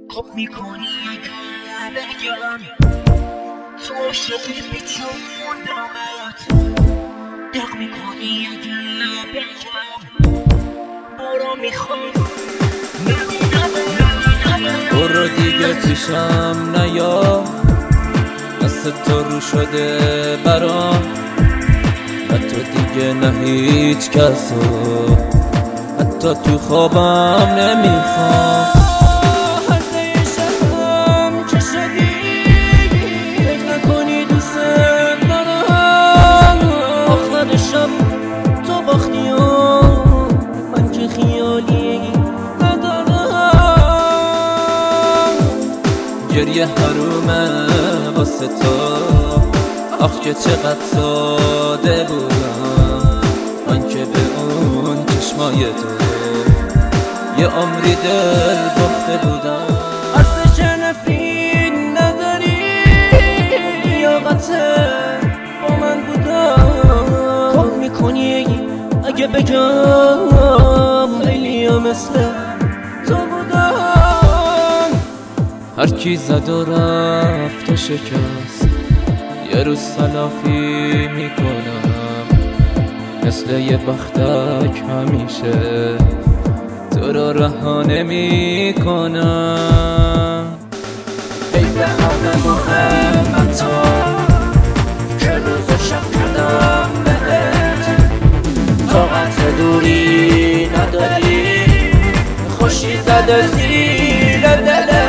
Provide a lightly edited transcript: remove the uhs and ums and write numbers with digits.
خب میکنی بگم تو عاشقی بیچوندمت دق میکنی بگم برو میخوام برو دیگه پیشم نیا دست تو رو شده برام و تو دیگه نه هیچ کسو حتی تو خوابم نمیخوام تو باختی و من که خیالی ندارم گریه حرومه واسه تو آخ که چقدر ساده بودم من که به اون چشمای تو یه عمری دل باخته بودم اصل شنفی نداری لیاقته با من بودم کار میکنی اگه بگم خیلی ها مثل تو بودم هر کی زد و رفت و شکست یه روز تلافی میکنم مثل یه بختک همیشه تو رو رها نمیکنم ای به همه مهم تو که روز و شب کردم بهت طاقت دوری نداری خوشی زده زیر دلت